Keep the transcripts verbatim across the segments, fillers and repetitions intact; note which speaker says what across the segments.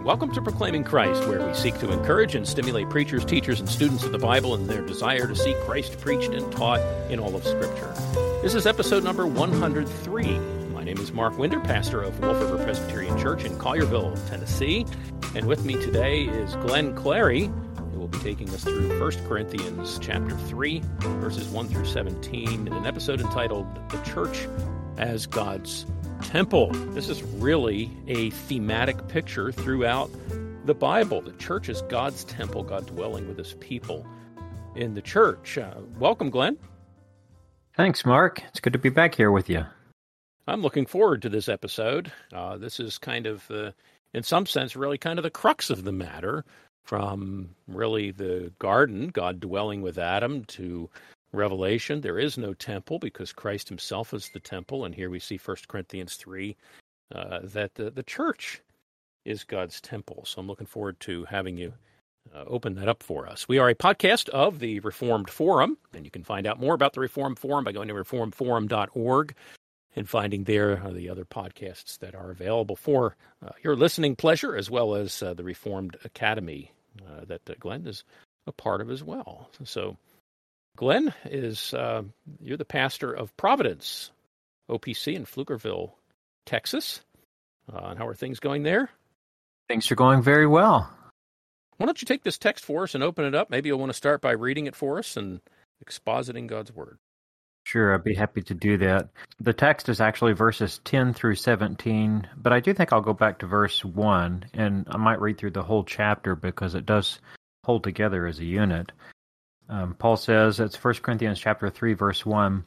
Speaker 1: Welcome to Proclaiming Christ, where we seek to encourage and stimulate preachers, teachers, and students of the Bible in their desire to see Christ preached and taught in all of Scripture. This is episode number one hundred three. My name is Mark Winder, pastor of Wolf River Presbyterian Church in Collierville, Tennessee. And with me today is Glenn Clary, who will be taking us through First Corinthians chapter three, verses one through seventeen, in an episode entitled The Church as God's Temple. This is really a thematic picture throughout the Bible. The church is God's temple, God dwelling with his people in the church. Uh, welcome, Glenn.
Speaker 2: Thanks, Mark. It's good to be back here with you.
Speaker 1: I'm looking forward to this episode. Uh, this is kind of, uh, in some sense, really kind of the crux of the matter, from really the garden, God dwelling with Adam, to Revelation. There is no temple because Christ himself is the temple, and here we see First Corinthians three, uh, that the, the church is God's temple. So I'm looking forward to having you uh, open that up for us. We are a podcast of the Reformed Forum, and you can find out more about the Reformed Forum by going to reformed forum dot org and finding there uh, the other podcasts that are available for uh, your listening pleasure, as well as uh, the Reformed Academy uh, that uh, Glenn is a part of as well. So Glenn, is uh, you're the pastor of Providence, O P C in Pflugerville, Texas. Uh, and how are things going there?
Speaker 2: Things are going very well.
Speaker 1: Why don't you take this text for us and open it up? Maybe you'll want to start by reading it for us and expositing God's Word.
Speaker 2: Sure, I'd be happy to do that. The text is actually verses ten through seventeen, but I do think I'll go back to verse one, and I might read through the whole chapter because it does hold together as a unit. Um, Paul says, it's First Corinthians chapter three, verse one,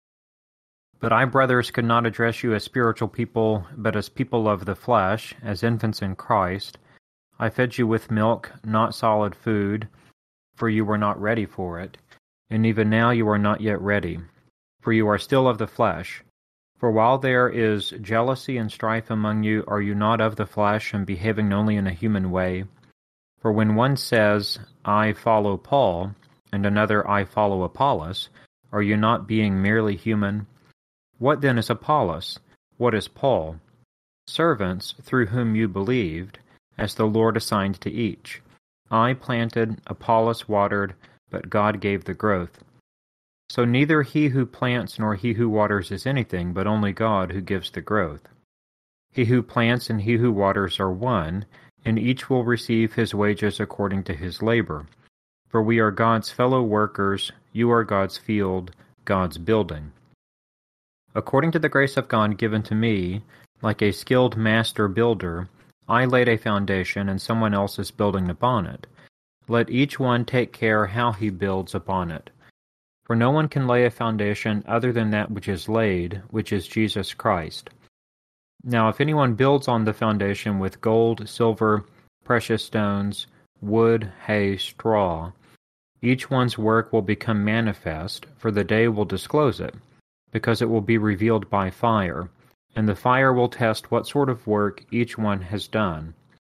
Speaker 2: "But I, brothers, could not address you as spiritual people, but as people of the flesh, as infants in Christ. I fed you with milk, not solid food, for you were not ready for it. And even now you are not yet ready, for you are still of the flesh. For while there is jealousy and strife among you, are you not of the flesh and behaving only in a human way? For when one says, I follow Paul, and another, I follow Apollos, are you not being merely human? What then is Apollos? What is Paul? Servants through whom you believed, as the Lord assigned to each. I planted, Apollos watered, but God gave the growth. So neither he who plants nor he who waters is anything, but only God who gives the growth. He who plants and he who waters are one, and each will receive his wages according to his labor. For we are God's fellow workers, you are God's field, God's building. According to the grace of God given to me, like a skilled master builder, I laid a foundation and someone else is building upon it. Let each one take care how he builds upon it. For no one can lay a foundation other than that which is laid, which is Jesus Christ. Now if anyone builds on the foundation with gold, silver, precious stones, wood, hay, straw, each one's work will become manifest, for the day will disclose it, because it will be revealed by fire, and the fire will test what sort of work each one has done.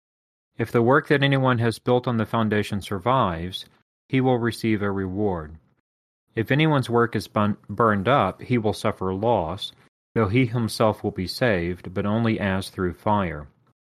Speaker 2: If the work that anyone has built on the foundation survives, he will receive a reward. If anyone's work is bun- burned up, he will suffer loss, though he himself will be saved, but only as through fire.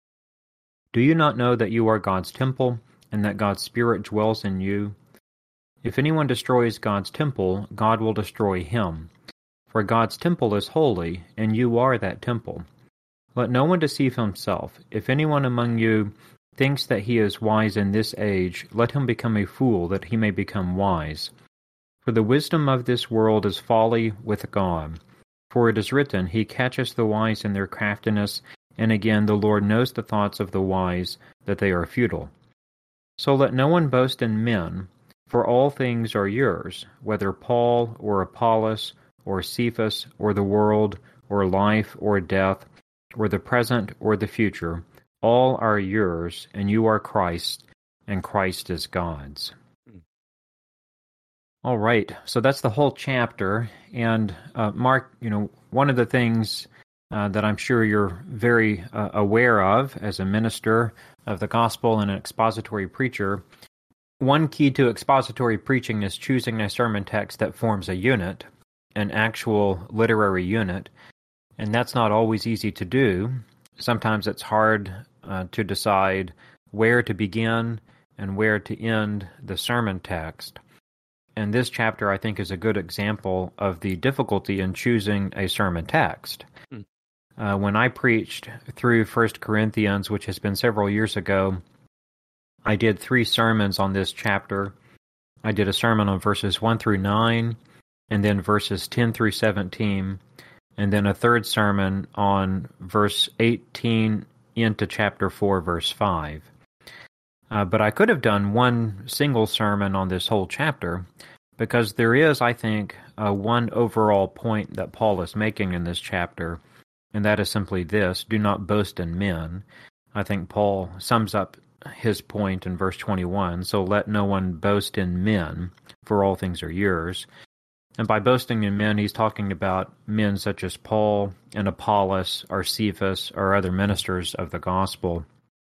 Speaker 2: Do you not know that you are God's temple, and that God's Spirit dwells in you? If anyone destroys God's temple, God will destroy him. For God's temple is holy, and you are that temple. Let no one deceive himself. If anyone among you thinks that he is wise in this age, let him become a fool, that he may become wise. For the wisdom of this world is folly with God. For it is written, He catches the wise in their craftiness, and again the Lord knows the thoughts of the wise, that they are futile. So let no one boast in men, for all things are yours, whether Paul or Apollos or Cephas or the world or life or death or the present or the future, all are yours, and you are Christ, and Christ is God's. All right, so that's the whole chapter, and uh, Mark, you know, one of the things uh, that I'm sure you're very uh, aware of as a minister of the gospel and an expository preacher, one key to expository preaching is choosing a sermon text that forms a unit, an actual literary unit, and that's not always easy to do. Sometimes it's hard uh, to decide where to begin and where to end the sermon text. And this chapter, I think, is a good example of the difficulty in choosing a sermon text. Hmm. Uh, when I preached through First Corinthians, which has been several years ago, I did three sermons on this chapter. I did a sermon on verses one through nine, and then verses ten through seventeen, and then a third sermon on verse eighteen into chapter four, verse five. Uh, but I could have done one single sermon on this whole chapter, because there is, I think, uh, one overall point that Paul is making in this chapter, and that is simply this: do not boast in men. I think Paul sums up his point in verse twenty-one, so let no one boast in men, for all things are yours. And by boasting in men, he's talking about men such as Paul and Apollos or Cephas or other ministers of the gospel.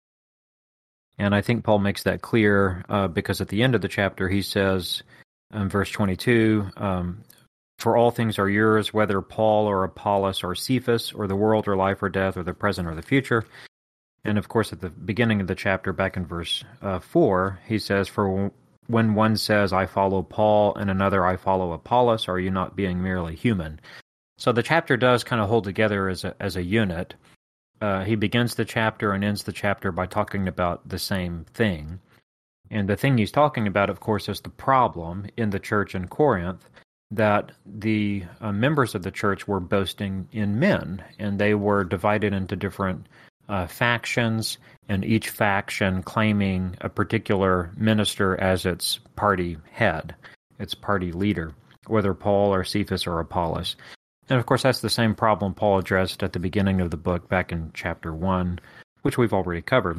Speaker 2: And I think Paul makes that clear uh, because at the end of the chapter he says in verse twenty-two, um, for all things are yours, whether Paul or Apollos or Cephas or the world or life or death or the present or the future. And of course, at the beginning of the chapter, back in verse uh, four, he says, for when one says, I follow Paul, and another, I follow Apollos, are you not being merely human? So the chapter does kind of hold together as a, as a unit. Uh, he begins the chapter and ends the chapter by talking about the same thing. And the thing he's talking about, of course, is the problem in the church in Corinth, that the uh, members of the church were boasting in men, and they were divided into different Uh, factions, and each faction claiming a particular minister as its party head, its party leader, whether Paul or Cephas or Apollos. And of course, that's the same problem Paul addressed at the beginning of the book back in chapter one, which we've already covered.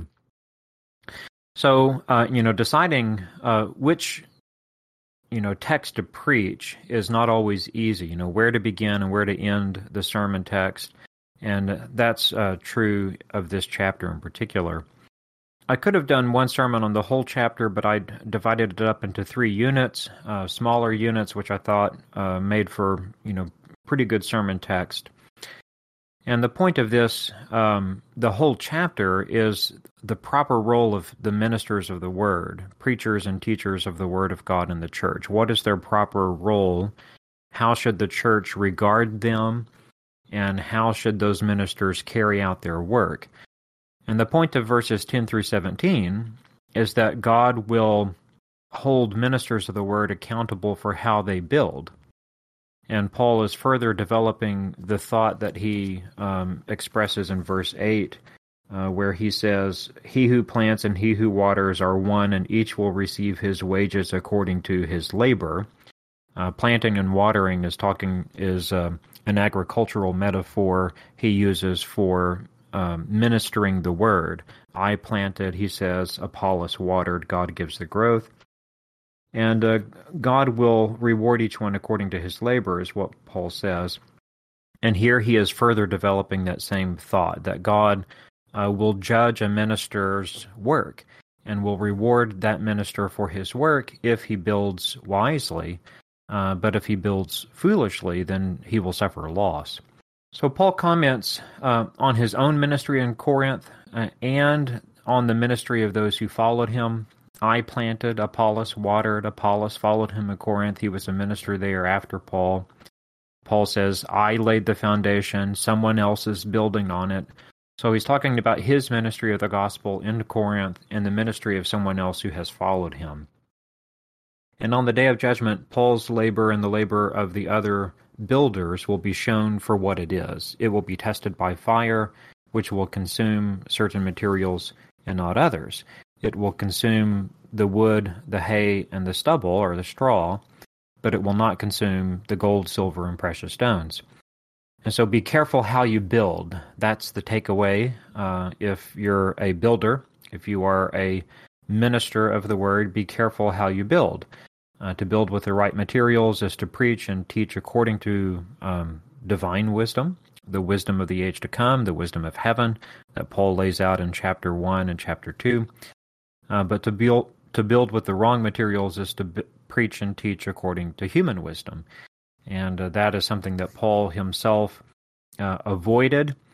Speaker 2: So, uh, you know, deciding uh, which, you know, text to preach is not always easy, you know, where to begin and where to end the sermon text. And that's uh, true of this chapter in particular. I could have done one sermon on the whole chapter, but I divided it up into three units, uh, smaller units, which I thought uh, made for, you know, pretty good sermon text. And the point of this, um, the whole chapter, is the proper role of the ministers of the Word, preachers and teachers of the Word of God in the church. What is their proper role? How should the church regard them? And how should those ministers carry out their work? And the point of verses ten through seventeen is that God will hold ministers of the Word accountable for how they build. And Paul is further developing the thought that he um, expresses in verse eight, uh, where he says, he who plants and he who waters are one, and each will receive his wages according to his labor. Uh, planting and watering is talking is uh, an agricultural metaphor he uses for um, ministering the word. I planted, he says, Apollos watered, God gives the growth. And uh, God will reward each one according to his labor, is what Paul says. And here he is further developing that same thought, that God uh, will judge a minister's work and will reward that minister for his work if he builds wisely. Uh, but if he builds foolishly, then he will suffer loss. So Paul comments uh, on his own ministry in Corinth uh, and on the ministry of those who followed him. I planted, Apollos watered, Apollos followed him in Corinth. He was a minister there after Paul. Paul says, I laid the foundation, someone else is building on it. So he's talking about his ministry of the gospel in Corinth and the ministry of someone else who has followed him. And on the day of judgment, Paul's labor and the labor of the other builders will be shown for what it is. It will be tested by fire, which will consume certain materials and not others. It will consume the wood, the hay, and the stubble, or the straw, but it will not consume the gold, silver, and precious stones. And so be careful how you build. That's the takeaway. Uh, if you're a builder, if you are a minister of the word, be careful how you build. Uh, to build with the right materials is to preach and teach according to um, divine wisdom, the wisdom of the age to come, the wisdom of heaven that Paul lays out in chapter one and chapter two. Uh, but to build to build with the wrong materials is to b- preach and teach according to human wisdom. And uh, that is something that Paul himself uh, avoided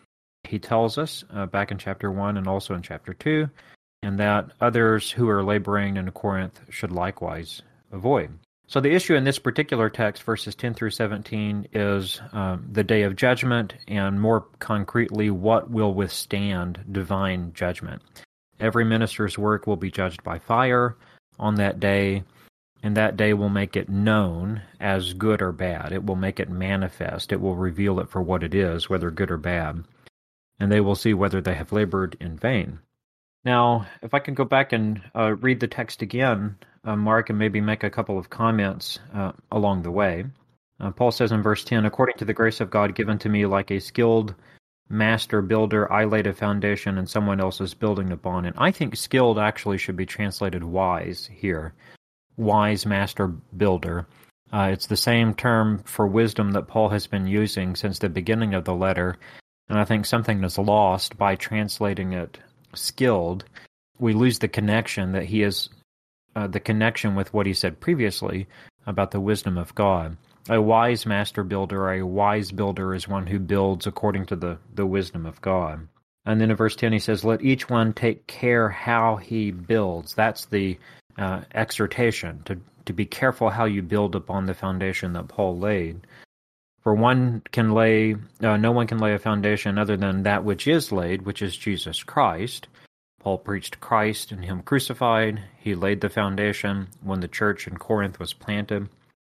Speaker 2: he tells us uh, back in chapter one and also in chapter two, and that others who are laboring in Corinth should likewise avoid. So the issue in this particular text, verses ten through seventeen, is um, the day of judgment, and more concretely, what will withstand divine judgment. Every minister's work will be judged by fire on that day, and that day will make it known as good or bad. It will make it manifest. It will reveal it for what it is, whether good or bad. And they will see whether they have labored in vain. Now, if I can go back and uh, read the text again, uh, Mark, and maybe make a couple of comments uh, along the way. Uh, Paul says in verse ten, "According to the grace of God given to me, like a skilled master builder, I laid a foundation and someone else is building upon it." I think skilled actually should be translated wise here. Wise master builder. Uh, it's the same term for wisdom that Paul has been using since the beginning of the letter, and I think something is lost by translating it skilled. We lose the connection that he is, uh, the connection with what he said previously about the wisdom of God. A wise master builder, a wise builder is one who builds according to the, the wisdom of God. And then in verse ten he says, "Let each one take care how he builds." That's the uh, exhortation, to, to be careful how you build upon the foundation that Paul laid. For one can lay, uh, no one can lay a foundation other than that which is laid, which is Jesus Christ. Paul preached Christ and him crucified. He laid the foundation when the church in Corinth was planted.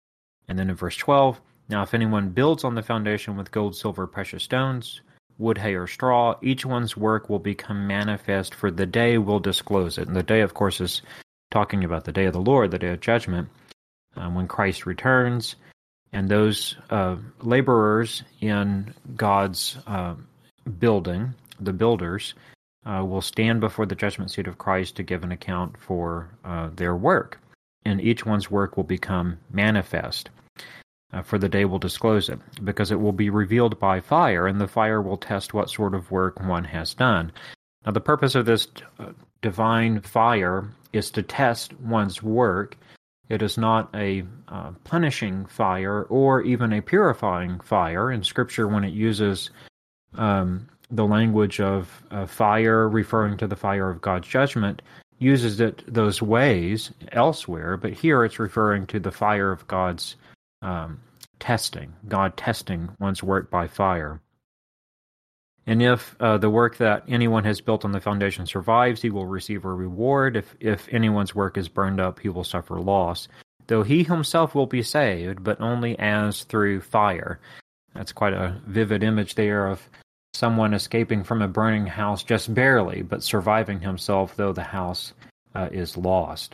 Speaker 2: And then in verse twelve, "Now if anyone builds on the foundation with gold, silver, precious stones, wood, hay, or straw, each one's work will become manifest, for the day will disclose it." And the day, of course, is talking about the day of the Lord, the day of judgment, um, when Christ returns. And those uh, laborers in God's uh, building, the builders, uh, will stand before the judgment seat of Christ to give an account for uh, their work. And each one's work will become manifest, uh, for the day will disclose it, because it will be revealed by fire, and the fire will test what sort of work one has done. Now, the purpose of this uh, divine fire is to test one's work. It is not a uh, punishing fire or even a purifying fire. In Scripture, when it uses um, the language of uh, fire referring to the fire of God's judgment, uses it those ways elsewhere, but here it's referring to the fire of God's um, testing, God testing one's work by fire. And if uh, the work that anyone has built on the foundation survives, he will receive a reward. If if anyone's work is burned up, he will suffer loss, though he himself will be saved, but only as through fire. That's quite a vivid image there of someone escaping from a burning house just barely, but surviving himself, though the house uh, is lost.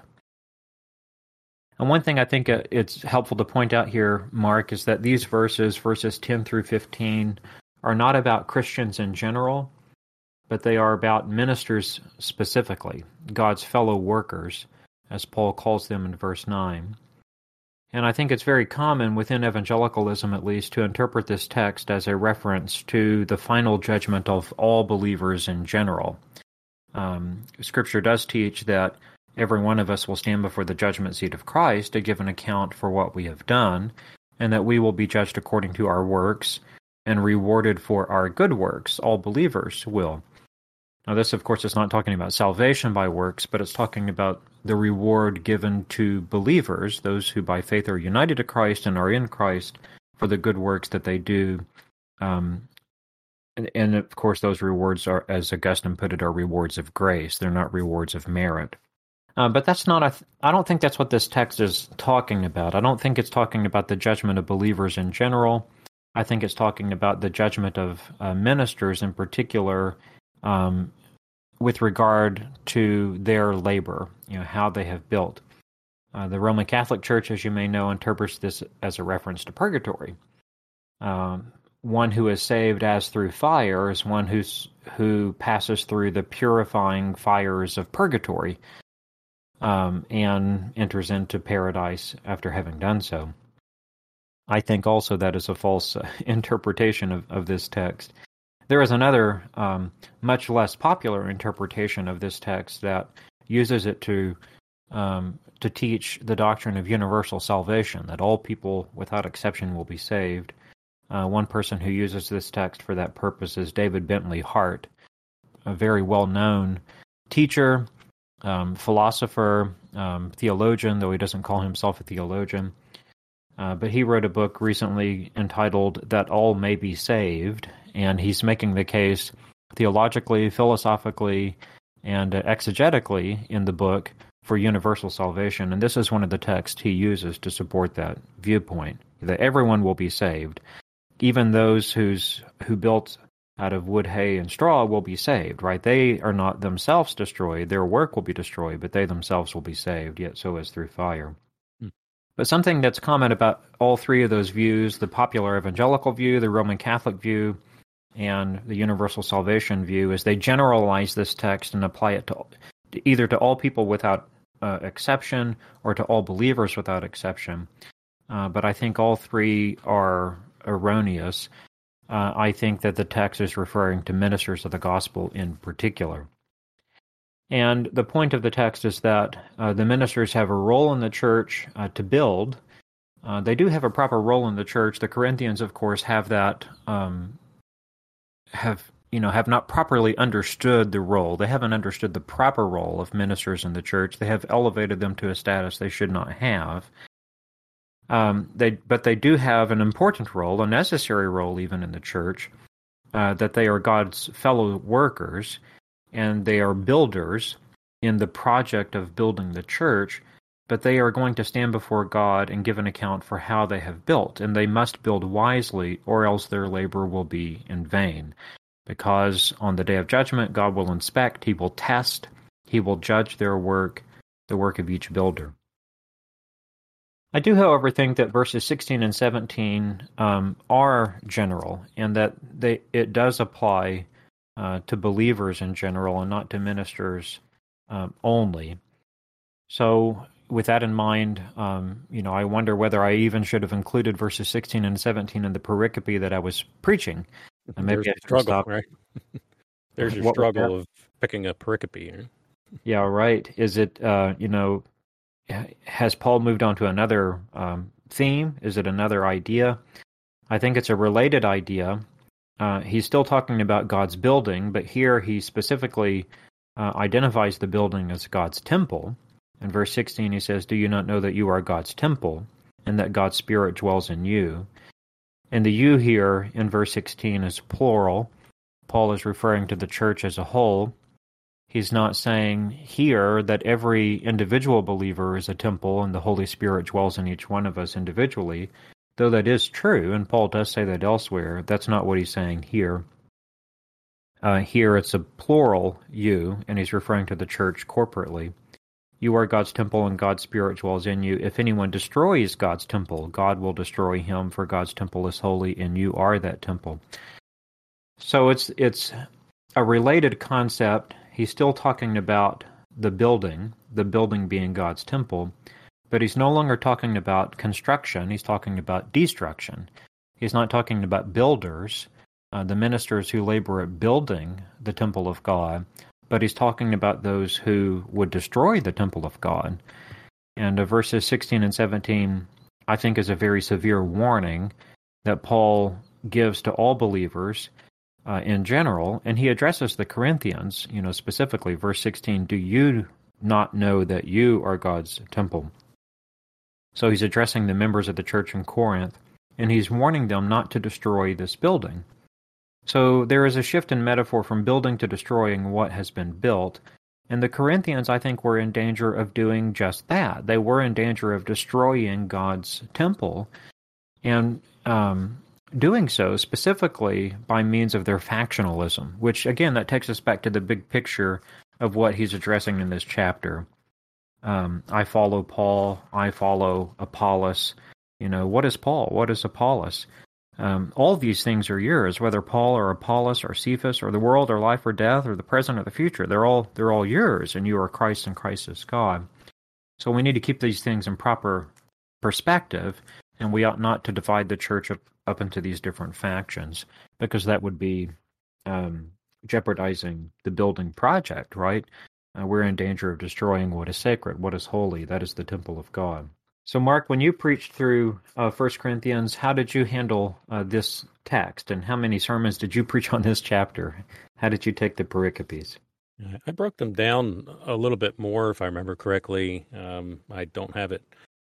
Speaker 2: And one thing I think it's helpful to point out here, Mark, is that these verses, verses ten through fifteen, are not about Christians in general, but they are about ministers specifically, God's fellow workers, as Paul calls them in verse nine. And I think it's very common within evangelicalism, at least, to interpret this text as a reference to the final judgment of all believers in general. Um, Scripture does teach that every one of us will stand before the judgment seat of Christ to give an account for what we have done, and that we will be judged according to our works and rewarded for our good works. All believers will. Now, this, of course, is not talking about salvation by works, but it's talking about the reward given to believers, those who by faith are united to Christ and are in Christ, for the good works that they do. Um, and, and, of course, those rewards are, as Augustine put it, are rewards of grace. They're not rewards of merit. Uh, but that's not, a th- I don't think that's what this text is talking about. I don't think it's talking about the judgment of believers in general. I think it's talking about the judgment of uh, ministers in particular, um, with regard to their labor, you know, how they have built. Uh, the Roman Catholic Church, as you may know, interprets this as a reference to purgatory. Um, one who is saved as through fire is one who's, who passes through the purifying fires of purgatory um, and enters into paradise after having done so. I think also that is a false uh, interpretation of, of this text. There is another um, much less popular interpretation of this text that uses it to um, to teach the doctrine of universal salvation, that all people without exception will be saved. Uh, one person who uses this text for that purpose is David Bentley Hart, a very well-known teacher, um, philosopher, um, theologian, though he doesn't call himself a theologian. Uh, but he wrote a book recently entitled That All May Be Saved, and he's making the case theologically, philosophically, and uh, exegetically in the book for universal salvation. And this is one of the texts he uses to support that viewpoint, that everyone will be saved. Even those who's, who built out of wood, hay, and straw will be saved, right? They are not themselves destroyed. Their work will be destroyed, but they themselves will be saved, yet so as through fire. Hmm. But something that's common about all three of those views, the popular evangelical view, the Roman Catholic view, and the universal salvation view, is they generalize this text and apply it to either to all people without uh, exception or to all believers without exception. Uh, but I think all three are erroneous. Uh, I think that the text is referring to ministers of the gospel in particular. And the point of the text is that uh, the ministers have a role in the church uh, to build. Uh, they do have a proper role in the church. The Corinthians, of course, have that, um, have, you know, have not properly understood the role. They haven't understood the proper role of ministers in the church. They have elevated them to a status they should not have. Um, they, but they do have an important role, a necessary role even in the church, uh, that they are God's fellow workers, and they are builders in the project of building the church, but they are going to stand before God and give an account for how they have built, and they must build wisely, or else their labor will be in vain. Because on the day of judgment, God will inspect, He will test, He will judge their work, the work of each builder. I do, however, think that verses sixteen and seventeen um, are general, and that they it does apply uh, to believers in general and not to ministers um, only. So, with that in mind, um, you know, I wonder whether I even should have included verses sixteen and seventeen in the pericope that I was preaching.
Speaker 1: And maybe There's I struggle, stop. Right? There's your what struggle of picking a pericope. Right?
Speaker 2: Yeah, right. Is it, uh, you know, has Paul moved on to another um, theme? Is it another idea? I think it's a related idea. Uh, he's still talking about God's building, but here he specifically uh, identifies the building as God's temple. In verse sixteen, he says, "Do you not know that you are God's temple, and that God's Spirit dwells in you?" And the you here in verse sixteen is plural. Paul is referring to the church as a whole. He's not saying here that every individual believer is a temple and the Holy Spirit dwells in each one of us individually, though that is true, and Paul does say that elsewhere. That's not what he's saying here. Uh, here it's a plural you, and he's referring to the church corporately. You are God's temple, and God's Spirit dwells in you. If anyone destroys God's temple, God will destroy him, for God's temple is holy, and you are that temple. So it's it's a related concept. He's still talking about the building, the building being God's temple, but he's no longer talking about construction. He's talking about destruction. He's not talking about builders, uh, the ministers who labor at building the temple of God, but he's talking about those who would destroy the temple of God. And uh, verses sixteen and seventeen, I think, is a very severe warning that Paul gives to all believers uh, in general, and he addresses the Corinthians, you know, specifically, verse sixteen, "Do you not know that you are God's temple?" So he's addressing the members of the church in Corinth, and he's warning them not to destroy this building. So there is a shift in metaphor from building to destroying what has been built, and the Corinthians, I think, were in danger of doing just that. They were in danger of destroying God's temple, and um, doing so specifically by means of their factionalism, which, again, that takes us back to the big picture of what he's addressing in this chapter. Um, I follow Paul, I follow Apollos. You know, what is Paul? What is Apollos? Um, all these things are yours, whether Paul or Apollos or Cephas or the world or life or death or the present or the future. They're all they're all yours, and you are Christ and Christ is God. So we need to keep these things in proper perspective, and we ought not to divide the church up, up into these different factions, because that would be um, jeopardizing the building project, right? Uh, we're in danger of destroying what is sacred, what is holy. That is the temple of God. So, Mark, when you preached through uh, First Corinthians, how did you handle uh, this text, and how many sermons did you preach on this chapter? How did you take the pericopes?
Speaker 1: I broke them down a little bit more, if I remember correctly. Um, I don't have it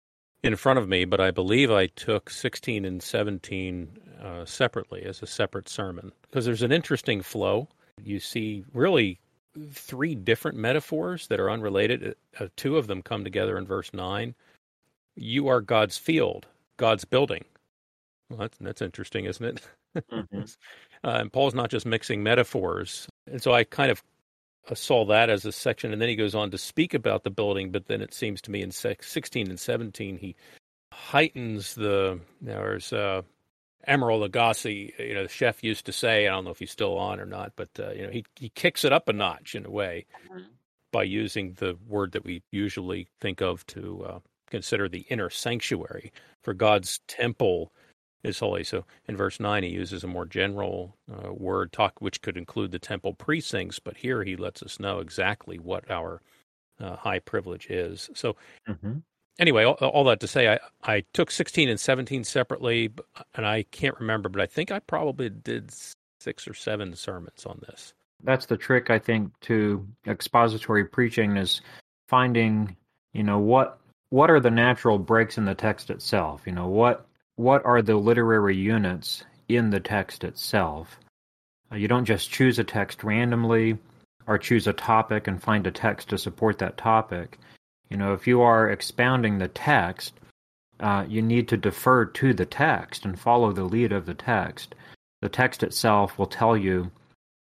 Speaker 1: in front of me, but I believe I took sixteen and seventeen uh, separately as a separate sermon, because there's an interesting flow. You see really three different metaphors that are unrelated. Uh, two of them come together in verse nine. You are God's field, God's building. Well, that's, that's interesting, isn't it? Mm-hmm. uh, and Paul's not just mixing metaphors. And so I kind of saw that as a section, and then he goes on to speak about the building, but then it seems to me in sixteen and seventeen, he heightens the, there's uh, Emeril Lagasse, you know, the chef used to say, I don't know if he's still on or not, but, uh, you know, he, he kicks it up a notch in a way mm-hmm. by using the word that we usually think of to uh, consider the inner sanctuary, for God's temple is holy. So in verse nine, he uses a more general uh, word, talk, which could include the temple precincts, but here he lets us know exactly what our uh, high privilege is. So mm-hmm. anyway, all, all that to say, I, I took sixteen and seventeen separately, and I can't remember, but I think I probably did six or seven sermons on this.
Speaker 2: That's the trick, I think, to expository preaching, is finding, you know, what what are the natural breaks in the text itself? You know, what what are the literary units in the text itself? Uh, you don't just choose a text randomly or choose a topic and find a text to support that topic. You know, if you are expounding the text, uh, you need to defer to the text and follow the lead of the text. The text itself will tell you,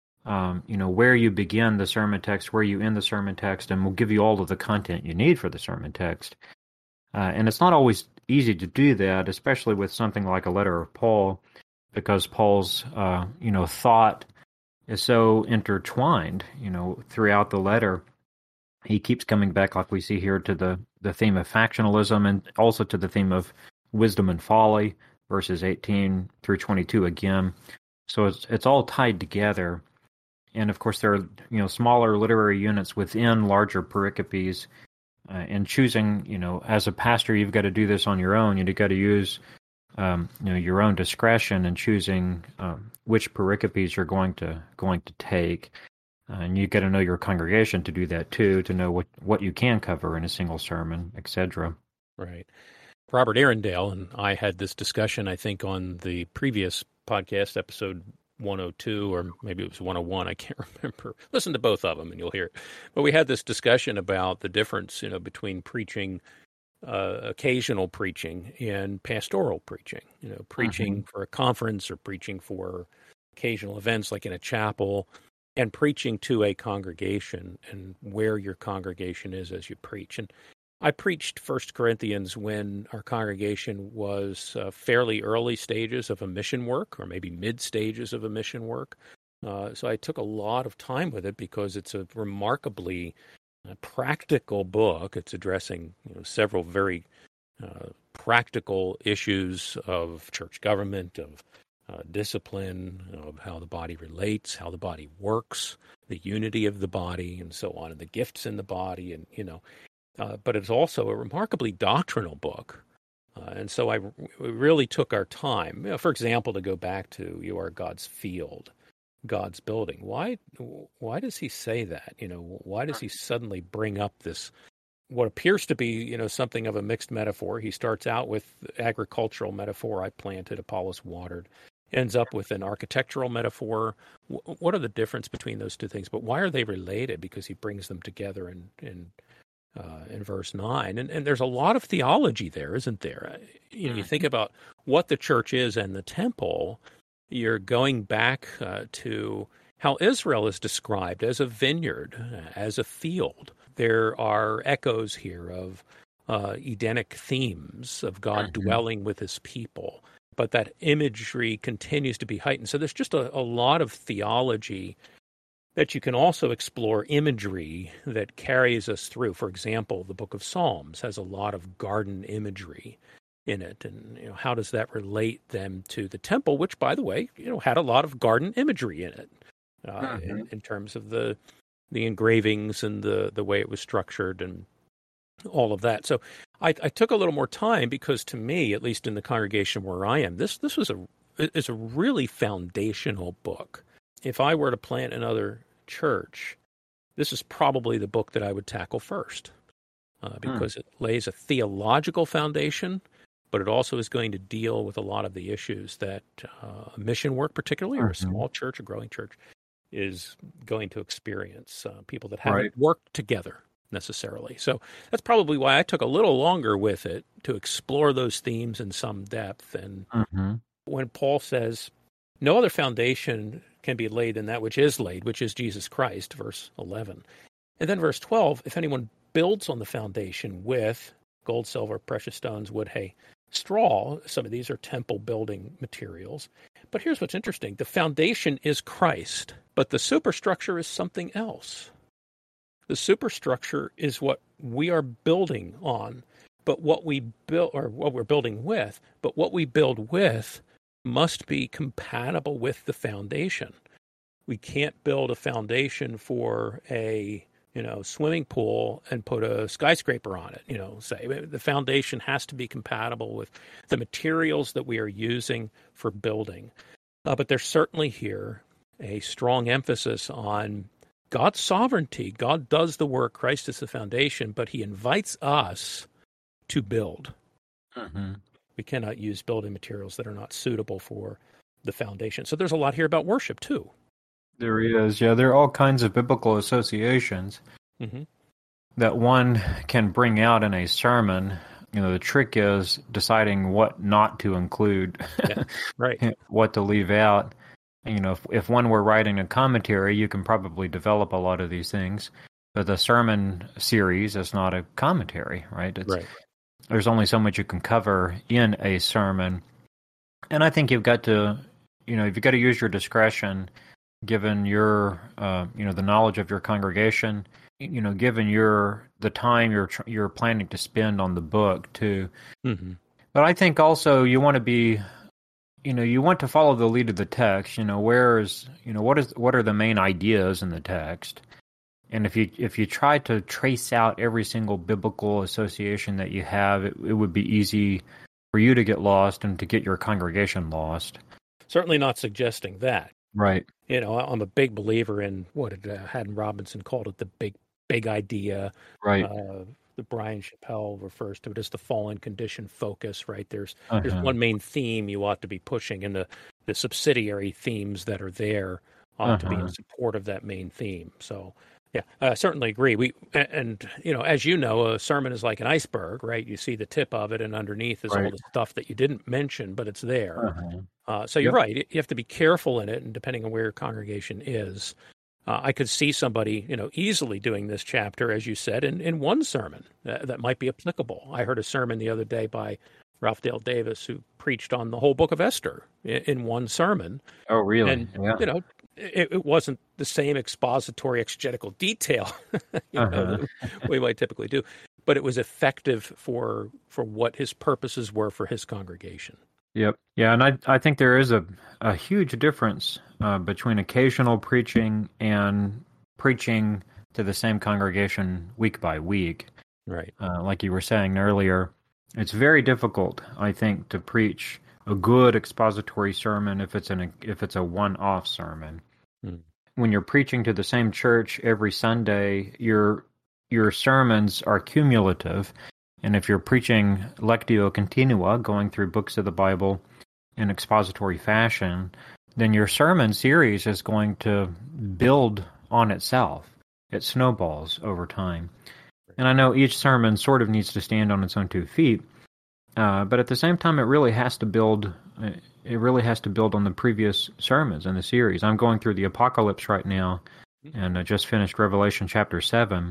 Speaker 2: um, you know, where you begin the sermon text, where you end the sermon text, and will give you all of the content you need for the sermon text. Uh, and it's not always easy to do that, especially with something like a letter of Paul, because Paul's, uh, you know, thought is so intertwined, you know, throughout the letter. He keeps coming back, like we see here, to the, the theme of factionalism, and also to the theme of wisdom and folly, verses eighteen through twenty-two again. So it's it's all tied together. And of course, there are, you know, smaller literary units within larger pericopes. Uh, and choosing, you know, as a pastor, you've got to do this on your own. You've got to use, um, you know, your own discretion in choosing um, which pericopes you're going to going to take. Uh, and you've got to know your congregation to do that too, to know what, what you can cover in a single sermon, et cetera.
Speaker 1: Right. Robert Arundel and I had this discussion, I think, on the previous podcast, episode one oh two, or maybe it was one oh one, I can't remember. Listen to both of them and you'll hear it. But we had this discussion about the difference, you know, between preaching, uh, occasional preaching and pastoral preaching, you know, preaching mm-hmm. for a conference or preaching for occasional events like in a chapel, and preaching to a congregation and where your congregation is as you preach. And I preached First Corinthians when our congregation was uh, fairly early stages of a mission work, or maybe mid stages of a mission work. Uh, so I took a lot of time with it because it's a remarkably uh, practical book. It's addressing, you know, several very uh, practical issues of church government, of uh, discipline, of how the body relates, how the body works, the unity of the body, and so on, and the gifts in the body, and, you know, Uh, but it's also a remarkably doctrinal book. Uh, and so I we really took our time. You know, for example, to go back to you are God's field, God's building. Why why does he say that? You know, why does he suddenly bring up this, what appears to be, you know, something of a mixed metaphor? He starts out with agricultural metaphor, I planted, Apollos watered, ends up with an architectural metaphor. W- what are the difference between those two things? But why are they related? Because he brings them together in, in Uh, in verse nine. And, and there's a lot of theology there, isn't there? You know, you think about what the church is and the temple, you're going back uh, to how Israel is described as a vineyard, as a field. There are echoes here of uh, Edenic themes of God mm-hmm. dwelling with his people, but that imagery continues to be heightened. So there's just a, a lot of theology that you can also explore imagery that carries us through. For example, the book of Psalms has a lot of garden imagery in it. And, you know, how does that relate then to the temple, which, by the way, you know, had a lot of garden imagery in it uh, mm-hmm. in, in terms of the the engravings and the, the way it was structured and all of that. So I, I took a little more time because, to me, at least in the congregation where I am, this this was a is a really foundational book. If I were to plant another church, this is probably the book that I would tackle first, uh, because hmm. it lays a theological foundation, but it also is going to deal with a lot of the issues that uh, mission work, particularly, or a
Speaker 2: Mhm.
Speaker 1: small church, a growing church, is going to experience. Uh, people that haven't
Speaker 2: Right.
Speaker 1: worked together necessarily. So that's probably why I took a little longer with it to explore those themes in some depth. And
Speaker 2: Mhm.
Speaker 1: when Paul says, no other foundation can be laid than that which is laid, which is Jesus Christ, verse eleven. And then verse twelve, if anyone builds on the foundation with gold, silver, precious stones, wood, hay, straw, some of these are temple building materials. But here's what's interesting. The foundation is Christ, but the superstructure is something else. The superstructure is what we are building on, but what we build, or what we're building with, but what we build with must be compatible with the foundation. We can't build a foundation for a, you know, swimming pool and put a skyscraper on it, you know, say. The foundation has to be compatible with the materials that we are using for building. Uh, but there's certainly here a strong emphasis on God's sovereignty. God does the work. Christ is the foundation, but he invites us to build.
Speaker 2: Mm-hmm.
Speaker 1: We cannot use building materials that are not suitable for the foundation. So there's a lot here about worship, too.
Speaker 2: There is. Yeah, there are all kinds of biblical associations
Speaker 1: mm-hmm.
Speaker 2: that one can bring out in a sermon. You know, the trick is deciding what not to include,
Speaker 1: yeah, right?
Speaker 2: what to leave out. You know, if, if one were writing a commentary, you can probably develop a lot of these things. But the sermon series is not a commentary, right? It's,
Speaker 1: right.
Speaker 2: There's only so much you can cover in a sermon. And I think you've got to, you know, you've got to use your discretion, given your, uh, you know, the knowledge of your congregation, you know, given your, the time you're, you're planning to spend on the book too.
Speaker 1: Mm-hmm.
Speaker 2: But I think also you want to be, you know, you want to follow the lead of the text. You know, where is, you know, what is, what are the main ideas in the text? And if you if you try to trace out every single biblical association that you have, it, it would be easy for you to get lost and to get your congregation lost.
Speaker 1: Certainly not suggesting that.
Speaker 2: Right.
Speaker 1: You know, I'm a big believer in what it, uh, Haddon Robinson called it, the big big idea.
Speaker 2: Right.
Speaker 1: Uh, the Brian Chappell refers to it as the fallen condition focus, right? There's
Speaker 2: uh-huh.
Speaker 1: there's one main theme you ought to be pushing, and the, the subsidiary themes that are there ought uh-huh. to be in support of that main theme. So, yeah, I certainly agree. We and, and, you know, as you know, a sermon is like an iceberg, right? You see the tip of it, and underneath is
Speaker 2: right.
Speaker 1: all the stuff that you didn't mention, but it's there.
Speaker 2: Uh-huh.
Speaker 1: Uh, so you're yep. right. You have to be careful in it, and depending on where your congregation is. Uh, I could see somebody, you know, easily doing this chapter, as you said, in, in one sermon uh, that might be applicable. I heard a sermon the other day by Ralph Dale Davis who preached on the whole book of Esther in, in one sermon.
Speaker 2: Oh, really?
Speaker 1: And,
Speaker 2: yeah.
Speaker 1: you know, it, it wasn't the same expository exegetical detail you uh-huh. know, that we might typically do, but it was effective for for what his purposes were for his congregation.
Speaker 2: Yep. Yeah, and I I think there is a, a huge difference uh, between occasional preaching and preaching to the same congregation week by week.
Speaker 1: Right.
Speaker 2: Uh, like you were saying earlier, it's very difficult, I think, to preach a good expository sermon if it's an if it's a one-off sermon.
Speaker 1: Hmm.
Speaker 2: When you're preaching to the same church every Sunday, your your sermons are cumulative. And if you're preaching Lectio Continua, going through books of the Bible in expository fashion, then your sermon series is going to build on itself. It snowballs over time. And I know each sermon sort of needs to stand on its own two feet, uh, but at the same time, it really has to build. It really has to build on the previous sermons in the series. I'm going through the Apocalypse right now, and I just finished Revelation chapter seven.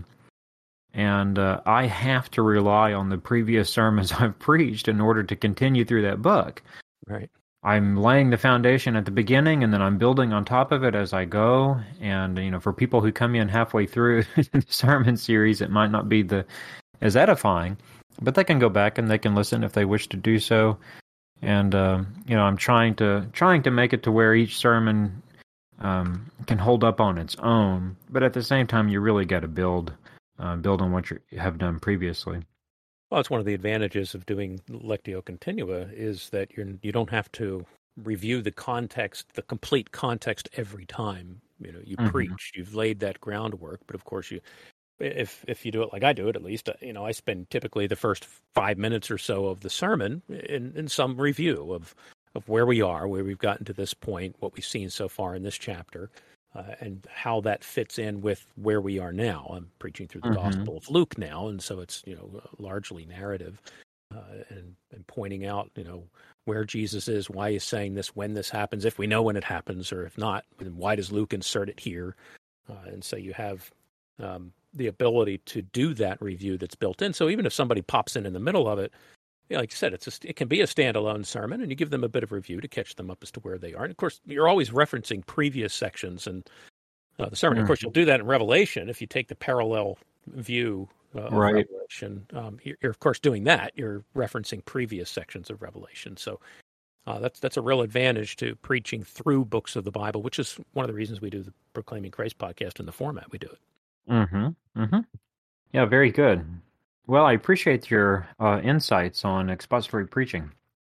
Speaker 2: And uh, I have to rely on the previous sermons I've preached in order to continue through that book.
Speaker 1: Right.
Speaker 2: I'm laying the foundation at the beginning, and then I'm building on top of it as I go. And, you know, for people who come in halfway through the sermon series, it might not be the as edifying, but they can go back and they can listen if they wish to do so. And, uh, you know, I'm trying to trying to make it to where each sermon um, can hold up on its own. But at the same time, you really got to build. Uh, build on what you have done previously.
Speaker 1: Well, it's one of the advantages of doing Lectio Continua is that you're you don't have to review the context, the complete context every time. You know, you mm-hmm. preach, you've laid that groundwork, but of course you, if if you do it like I do it, at least, you know, I spend typically the first five minutes or so of the sermon in, in some review of, of where we are, where we've gotten to this point, what we've seen so far in this chapter, uh, and how that fits in with where we are now. I'm preaching through the mm-hmm. Gospel of Luke now, and so it's, you know, largely narrative, uh, and, and pointing out, you know, where Jesus is, why he's saying this, when this happens, if we know when it happens, or if not, then why does Luke insert it here? Uh, and so you have um, the ability to do that review that's built in. So even if somebody pops in in the middle of it, you know, like you said, it's a, it can be a standalone sermon, and you give them a bit of review to catch them up as to where they are. And of course, you're always referencing previous sections and uh, the sermon. Mm-hmm. Of course, you'll do that in Revelation if you take the parallel view. Uh,
Speaker 2: right.
Speaker 1: Of Revelation. Um, you're, you're of course doing that. You're referencing previous sections of Revelation. So uh, that's that's a real advantage to preaching through books of the Bible, which is one of the reasons we do the Proclaiming Christ podcast in the format we do it.
Speaker 2: Mm-hmm. Mm-hmm. Yeah, very good. Well, I appreciate your uh, insights on expository preaching.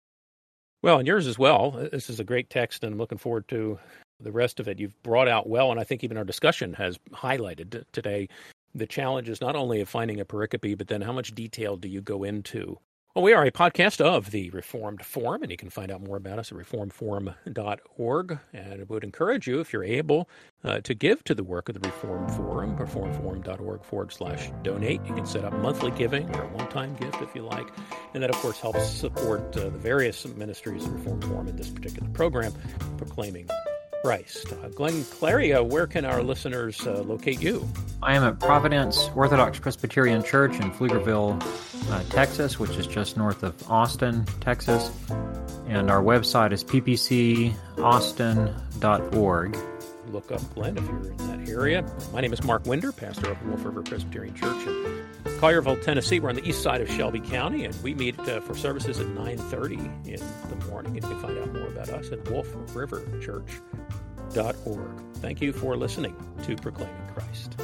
Speaker 1: Well, and yours as well. This is a great text, and I'm looking forward to the rest of it. You've brought out well, and I think even our discussion has highlighted today the challenge is not only of finding a pericope, but then how much detail do you go into? Well, we are a podcast of the Reformed Forum, and you can find out more about us at reformed forum dot org. And I would encourage you, if you're able, uh, to give to the work of the Reformed Forum, reformed forum dot org forward slash donate. You can set up monthly giving or a one-time gift if you like. And that, of course, helps support uh, the various ministries of the Reformed Forum in this particular program, Proclaiming Christ. Uh, Glenn Clary, uh, where can our listeners uh, locate you?
Speaker 2: I am at Providence Orthodox Presbyterian Church in Pflugerville, uh, Texas, which is just north of Austin, Texas. And our website is p p c austin dot org.
Speaker 1: Look up Glenn if you're in that area. My name is Mark Winder, pastor of Wolf River Presbyterian Church in Collierville, Tennessee. We're on the east side of Shelby County, and we meet uh, for services at nine thirty in the morning. And you can find out more about us at wolf river church dot org. Thank you for listening to Proclaiming Christ.